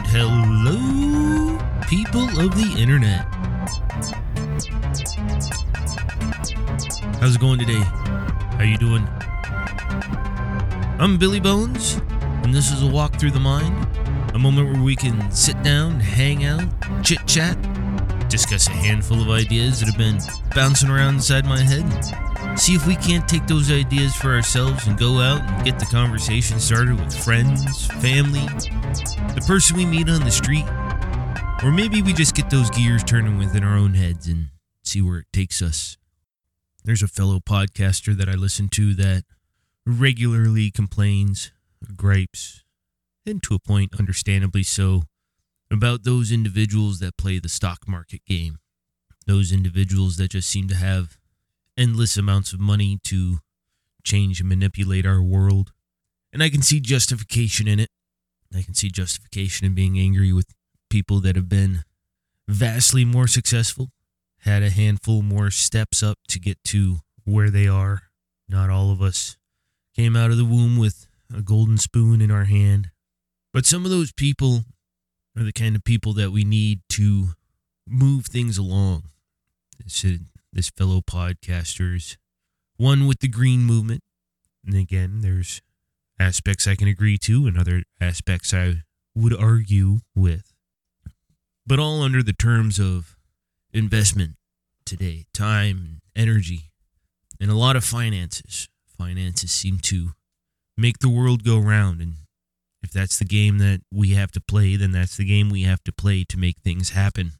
Hello, people of the internet. How's it going today? How you doing? I'm Billy Bones, and this is a walk through the mind, a moment where we can sit down, hang out, chit-chat, discuss a handful of ideas that have been bouncing around inside my head, and see if we can't take those ideas for ourselves and go out and get the conversation started with friends, family, the person we meet on the street, or maybe we just get those gears turning within our own heads and see where it takes us. There's a fellow podcaster that I listen to that regularly complains, gripes, and to a point, understandably so, about those individuals that play the stock market game. Those individuals that just seem to have endless amounts of money to change and manipulate our world. And I can see justification in it. I can see justification in being angry with people that have been vastly more successful, had a handful more steps up to get to where they are. Not all of us came out of the womb with a golden spoon in our hand. But some of those people are the kind of people that we need to move things along. This fellow podcaster is one with the green movement. And again, there's aspects I can agree to and other aspects I would argue with. But all under the terms of investment today, time, energy, and a lot of finances. Finances seem to make the world go round, and if that's the game that we have to play, then that's the game we have to play to make things happen.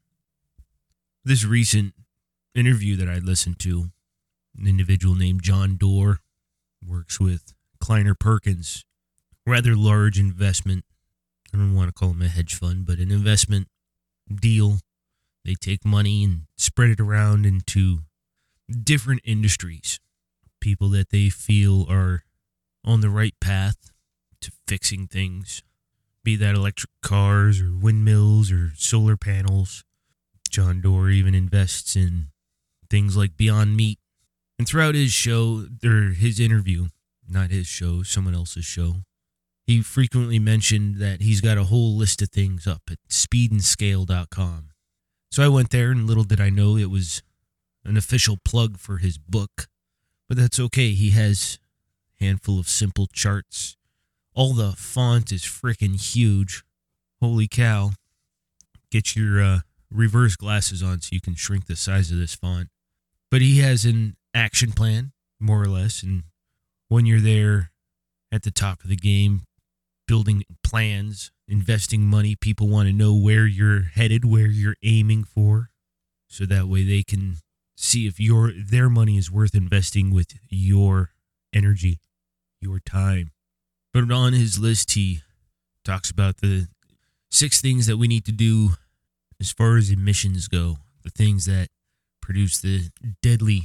This recent interview that I listened to, an individual named John Doerr, works with Kleiner Perkins, rather large investment. I don't want to call them a hedge fund, but an investment deal. They take money and spread it around into different industries. People that they feel are on the right path to fixing things, be that electric cars or windmills or solar panels. John Doerr even invests in things like Beyond Meat. And throughout his show, or his interview, not his show, someone else's show, he frequently mentioned that he's got a whole list of things up at speedandscale.com. So I went there, and little did I know it was an official plug for his book. But that's okay. He has a handful of simple charts. All the font is freaking huge. Holy cow. Get your reverse glasses on so you can shrink the size of this font. But he has an action plan, more or less. And when you're there at the top of the game, building plans, investing money, people want to know where you're headed, where you're aiming for. So that way they can see if their money is worth investing with your energy, your time. But on his list, he talks about the 6 things that we need to do as far as emissions go, the things that produce the deadly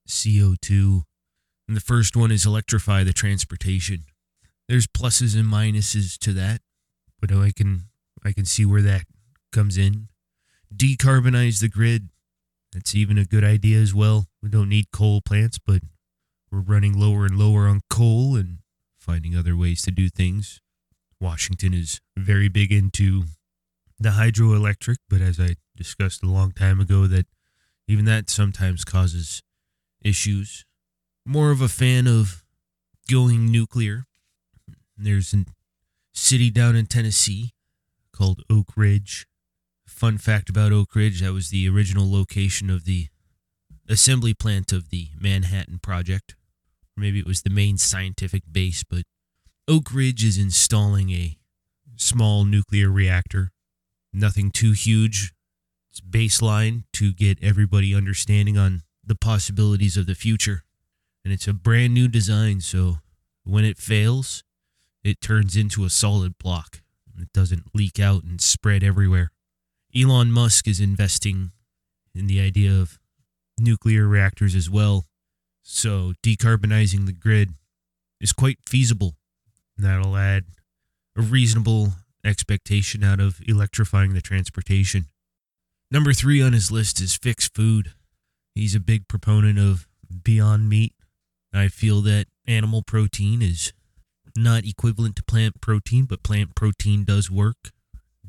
CO2. And the first one is electrify the transportation. There's pluses and minuses to that, but I can see where that comes in. Decarbonize the grid. That's even a good idea as well. We don't need coal plants, but we're running lower and lower on coal and finding other ways to do things. Washington is very big into the hydroelectric, but as I discussed a long time ago, that even that sometimes causes issues. More of a fan of going nuclear. There's a city down in Tennessee called Oak Ridge. Fun fact about Oak Ridge, that was the original location of the assembly plant of the Manhattan Project. Maybe it was the main scientific base, but Oak Ridge is installing a small nuclear reactor. Nothing too huge. It's baseline to get everybody understanding on the possibilities of the future. And it's a brand new design, so when it fails, it turns into a solid block. It doesn't leak out and spread everywhere. Elon Musk is investing in the idea of nuclear reactors as well. So decarbonizing the grid is quite feasible. That'll add a reasonable expectation out of electrifying the transportation. Number 3 on his list is fix food. He's a big proponent of Beyond Meat. I feel that animal protein is not equivalent to plant protein, but plant protein does work.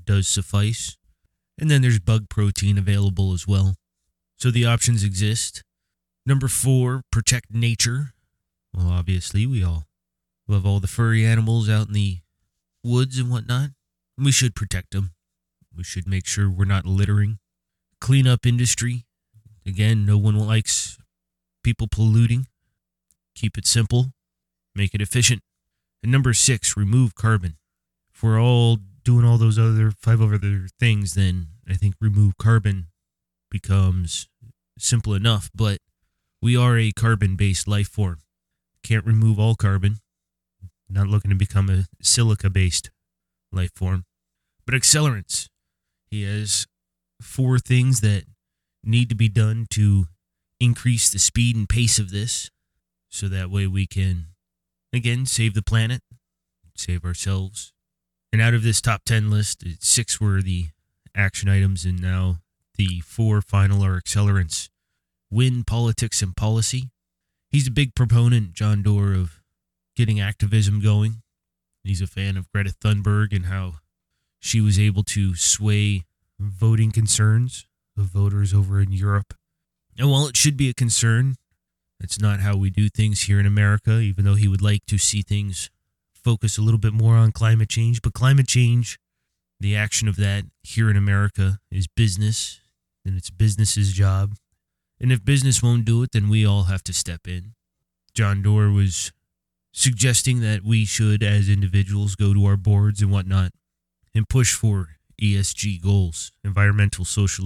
does suffice. And then there's bug protein available as well. So the options exist. Number 4, protect nature. Well, obviously, we all love all the furry animals out in the woods and whatnot. We should protect them. We should make sure we're not littering. Clean up industry. Again, no one likes people polluting. Keep it simple. Make it efficient. And number 6, remove carbon. If we're all doing all those other 5 other things, then I think remove carbon becomes simple enough. But we are a carbon-based life form. Can't remove all carbon. Not looking to become a silica-based life form. But accelerants. He has 4 things that need to be done to increase the speed and pace of this. So that way we can, again, save the planet, save ourselves. And out of this top 10 list, 6 were the action items, and now the 4 final are accelerants. Win, politics, and policy. He's a big proponent, John Doerr, of getting activism going. He's a fan of Greta Thunberg and how she was able to sway voting concerns of voters over in Europe. And while it should be a concern, that's not how we do things here in America, even though he would like to see things focus a little bit more on climate change. But climate change, the action of that here in America is business, and it's business's job. And if business won't do it, then we all have to step in. John Doerr was suggesting that we should, as individuals, go to our boards and whatnot and push for ESG goals, environmental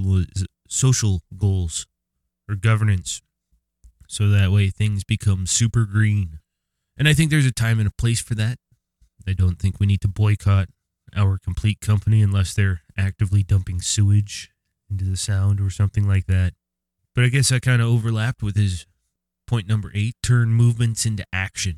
social goals, or governance, so that way things become super green. And I think there's a time and a place for that. I don't think we need to boycott our complete company unless they're actively dumping sewage into the Sound or something like that. But I guess that kind of overlapped with his point number 8, turn movements into action.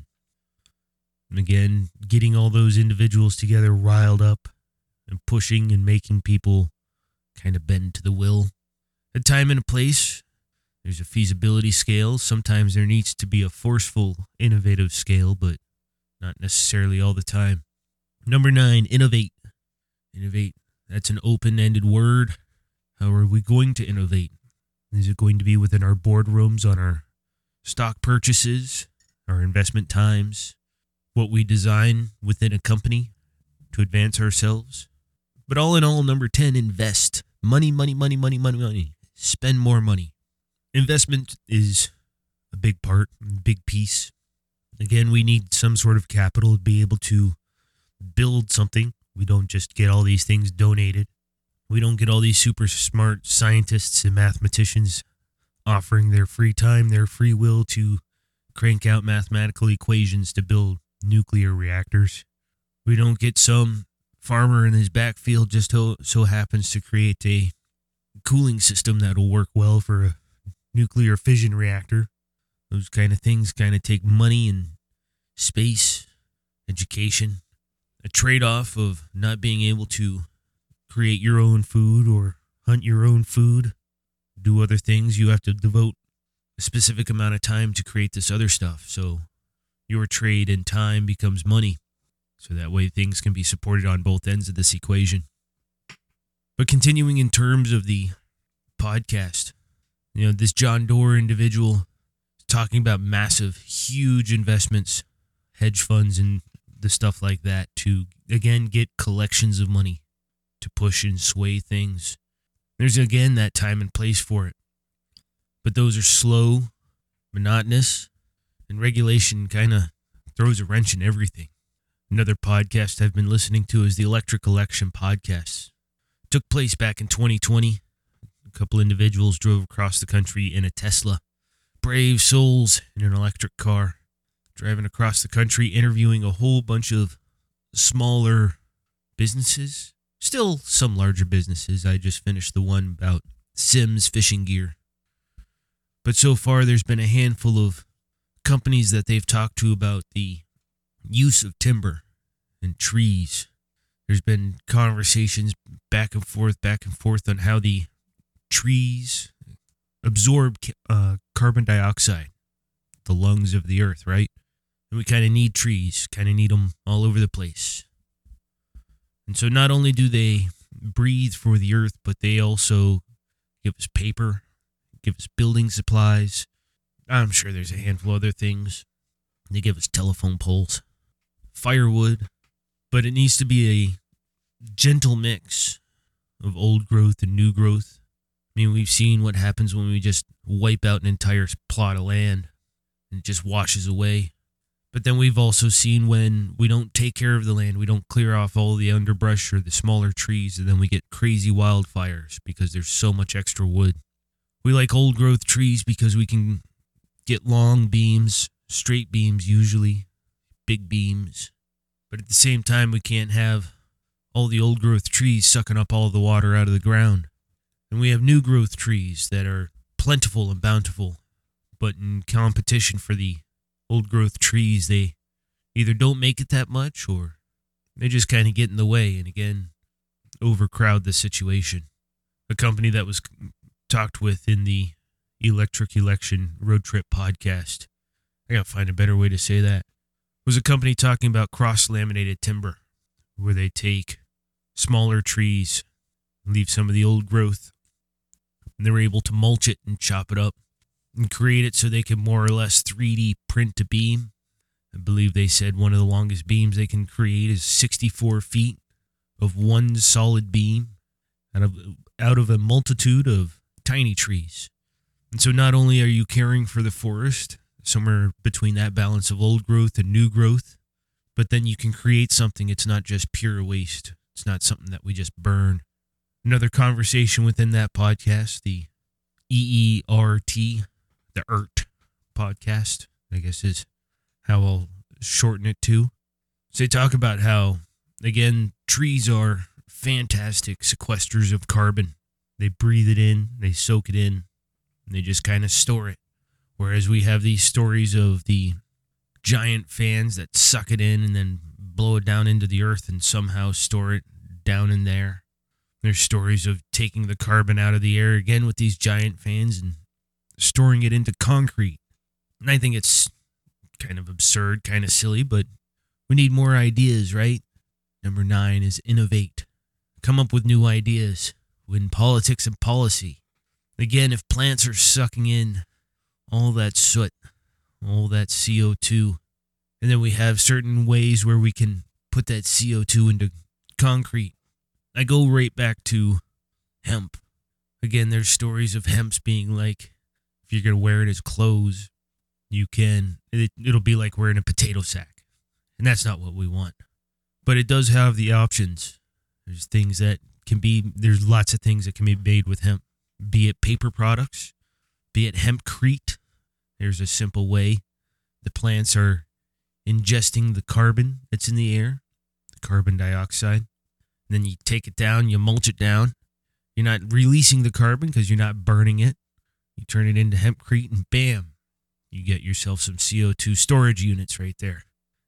And again, getting all those individuals together riled up and pushing and making people kind of bend to the will. A time and a place. There's a feasibility scale. Sometimes there needs to be a forceful, innovative scale, but not necessarily all the time. Number 9, innovate. Innovate. That's an open-ended word. How are we going to innovate? Is it going to be within our boardrooms on our stock purchases, our investment times, what we design within a company to advance ourselves? But all in all, number 10, invest. Money, money, money, money, money, money. Spend more money. Investment is a big part, a big piece. Again, we need some sort of capital to be able to build something. We don't just get all these things donated. We don't get all these super smart scientists and mathematicians offering their free time, their free will to crank out mathematical equations to build nuclear reactors. We don't get some farmer in his backfield just so happens to create a cooling system that'll work well for a nuclear fission reactor. Those kind of things kind of take money and space, education, a trade-off of not being able to create your own food or hunt your own food, do other things. You have to devote a specific amount of time to create this other stuff. So your trade in time becomes money. So that way things can be supported on both ends of this equation. But continuing in terms of the podcast, this John Doerr individual talking about massive, huge investments, hedge funds and the stuff like that to, again, get collections of money to push and sway things. There's, again, that time and place for it. But those are slow, monotonous, and regulation kind of throws a wrench in everything. Another podcast I've been listening to is the Electric Election Podcast. It took place back in 2020. A couple individuals drove across the country in a Tesla. Brave souls in an electric car. Driving across the country, interviewing a whole bunch of smaller businesses. Still some larger businesses. I just finished the one about Sims fishing gear. But so far, there's been a handful of companies that they've talked to about the use of timber and trees. There's been conversations back and forth on how the trees absorb carbon dioxide, the lungs of the earth, right? And we kind of need trees, kind of need them all over the place. And so not only do they breathe for the earth, but they also give us paper, give us building supplies. I'm sure there's a handful of other things. They give us telephone poles, firewood, but it needs to be a gentle mix of old growth and new growth. I mean, we've seen what happens when we just wipe out an entire plot of land and it just washes away. But then we've also seen when we don't take care of the land, we don't clear off all the underbrush or the smaller trees, and then we get crazy wildfires because there's so much extra wood. We like old growth trees because we can get long beams, straight beams usually, big beams. But at the same time, we can't have all the old growth trees sucking up all the water out of the ground. And we have new growth trees that are plentiful and bountiful, but in competition for the old growth trees, they either don't make it that much or they just kind of get in the way and again overcrowd the situation. A company that was talked with in the Electric Election Road Trip podcast, I gotta find a better way to say that, was a company talking about cross-laminated timber, where they take smaller trees, leave some of the old growth, and they're able to mulch it and chop it up and create it so they can more or less 3D print a beam. I believe they said one of the longest beams they can create is 64 feet of one solid beam out of a multitude of tiny trees. And so not only are you caring for the forest, somewhere between that balance of old growth and new growth, but then you can create something. It's not just pure waste. It's not something that we just burn. Another conversation within that podcast, the EERT, the ERT podcast, I guess is how I'll shorten it to. So they talk about how, again, trees are fantastic sequesters of carbon. They breathe it in, they soak it in, and they just kind of store it. Whereas we have these stories of the giant fans that suck it in and then blow it down into the earth and somehow store it down in there. There's stories of taking the carbon out of the air again with these giant fans and storing it into concrete. And I think it's kind of absurd, kind of silly, but we need more ideas, right? Number 9 is innovate. Come up with new ideas in politics and policy. Again, if plants are sucking in all that soot, all that CO2, and then we have certain ways where we can put that CO2 into concrete. I go right back to hemp. Again, there's stories of hemps being like, if you're going to wear it as clothes, you can. It'll be like wearing a potato sack. And that's not what we want. But it does have the options. There's things that can be, there's lots of things that can be made with hemp. Be it paper products, be it hempcrete. There's a simple way. The plants are ingesting the carbon that's in the air, the carbon dioxide. And then you take it down, you mulch it down. You're not releasing the carbon because you're not burning it. You turn it into hempcrete and bam, you get yourself some CO2 storage units right there.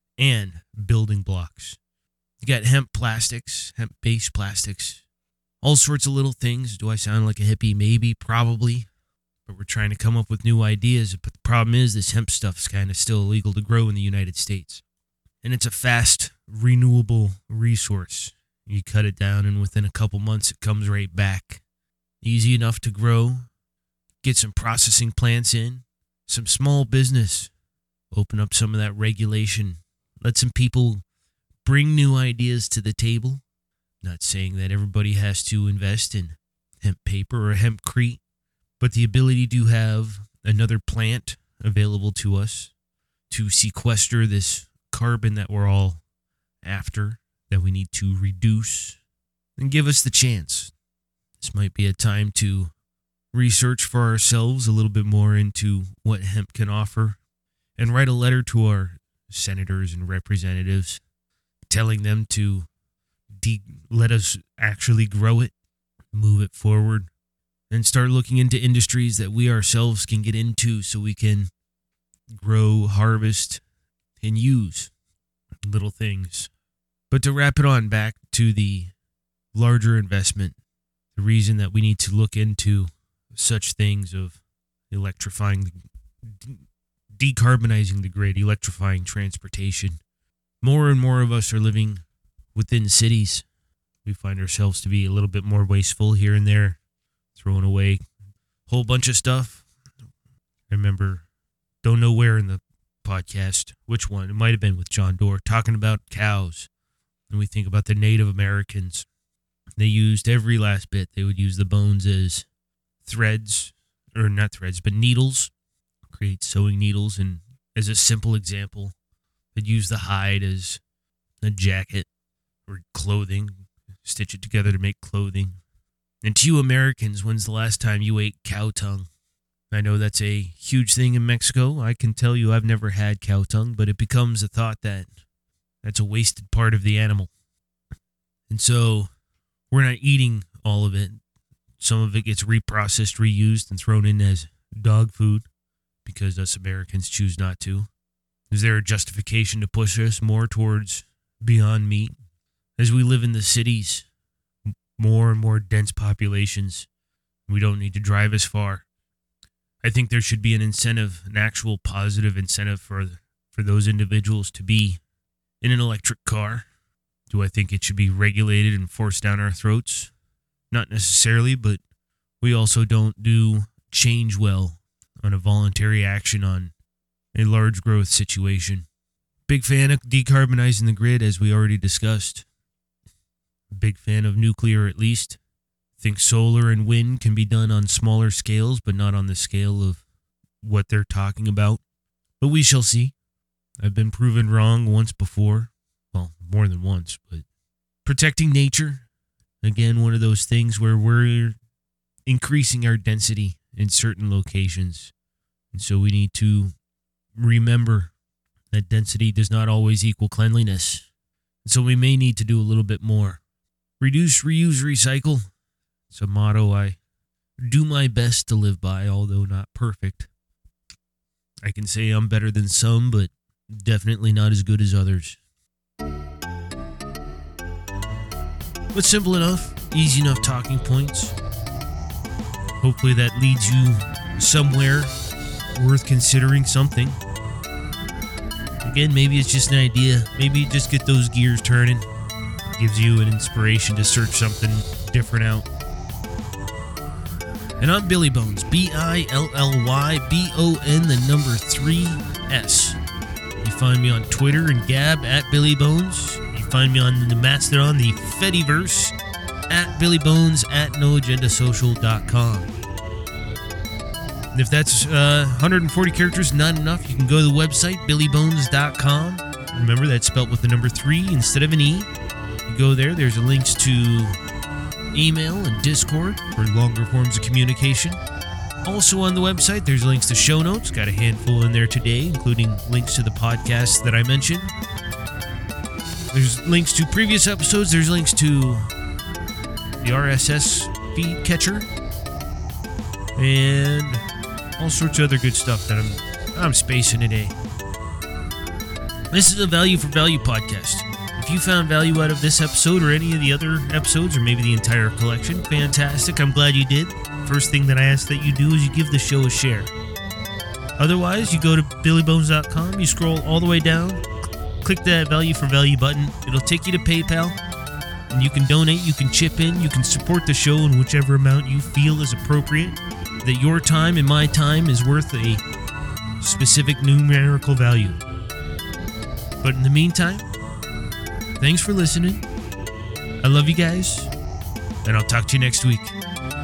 And building blocks. You got hemp plastics, hemp-based plastics, all sorts of little things. Do I sound like a hippie? Maybe, probably. But we're trying to come up with new ideas. But the problem is this hemp stuff is kind of still illegal to grow in the United States. And it's a fast, renewable resource. You cut it down and within a couple months it comes right back. Easy enough to grow. Get some processing plants in. Some small business. Open up some of that regulation. Let some people bring new ideas to the table. Not saying that everybody has to invest in hemp paper or hempcrete, but the ability to have another plant available to us to sequester this carbon that we're all after, that we need to reduce, and give us the chance. This might be a time to research for ourselves a little bit more into what hemp can offer and write a letter to our senators and representatives telling them to let us actually grow it, move it forward, and start looking into industries that we ourselves can get into so we can grow, harvest, and use little things. But to wrap it on back to the larger investment, the reason that we need to look into such things of electrifying, decarbonizing the grid, electrifying transportation. More and more of us are living within cities. We find ourselves to be a little bit more wasteful here and there, throwing away a whole bunch of stuff. I remember, don't know where in the podcast, which one, it might have been with John Doerr, talking about cows. And we think about the Native Americans. They used every last bit. They would use the bones as threads, or not threads, but needles, create sewing needles. And as a simple example, they'd use the hide as a jacket or clothing, stitch it together to make clothing. And to you Americans, when's the last time you ate cow tongue? I know that's a huge thing in Mexico. I can tell you I've never had cow tongue, but it becomes a thought that that's a wasted part of the animal. And so we're not eating all of it. Some of it gets reprocessed, reused, and thrown in as dog food because us Americans choose not to. Is there a justification to push us more towards Beyond Meat? As we live in the cities, more and more dense populations, we don't need to drive as far. I think there should be an incentive, an actual positive incentive for those individuals to be in an electric car. Do I think it should be regulated and forced down our throats? Not necessarily, but we also don't do change well on a voluntary action on a large growth situation. Big fan of decarbonizing the grid, as we already discussed. Big fan of nuclear, at least. Think solar and wind can be done on smaller scales, but not on the scale of what they're talking about. But we shall see. I've been proven wrong once before. Well, more than once, but protecting nature, again, one of those things where we're increasing our density in certain locations. And so we need to remember that density does not always equal cleanliness. And so we may need to do a little bit more. Reduce, reuse, recycle. It's a motto I do my best to live by, although not perfect. I can say I'm better than some, but definitely not as good as others. But simple enough, easy enough talking points. Hopefully that leads you somewhere worth considering something. Again, maybe it's just an idea. Maybe just get those gears turning. Gives you an inspiration to search something different out. And I'm Billy Bones, BILLYBON3S. You find me on Twitter and Gab at Billy Bones. You find me on the Mastodon, the Fediverse, at Billy Bones at NoAgendaSocial.com. And if that's 140 characters not enough, you can go to the website, BillyBones.com. Remember, that's spelled with the number 3 instead of an E. You go there, there's links to email and Discord for longer forms of communication. Also on the website, there's links to show notes. Got a handful in there today, including links to the podcasts that I mentioned. There's links to previous episodes. There's links to the RSS feed catcher. And all sorts of other good stuff that I'm spacing today. This is a Value for Value podcast. If you found value out of this episode or any of the other episodes, or maybe the entire collection, fantastic. I'm glad you did. First thing that I ask that you do is you give the show a share. Otherwise, you go to BillyBones.com, you scroll all the way down, click that Value for Value button. It'll take you to PayPal, and you can donate, you can chip in, you can support the show in whichever amount you feel is appropriate, that your time and my time is worth a specific numerical value. But in the meantime, thanks for listening. I love you guys, and I'll talk to you next week.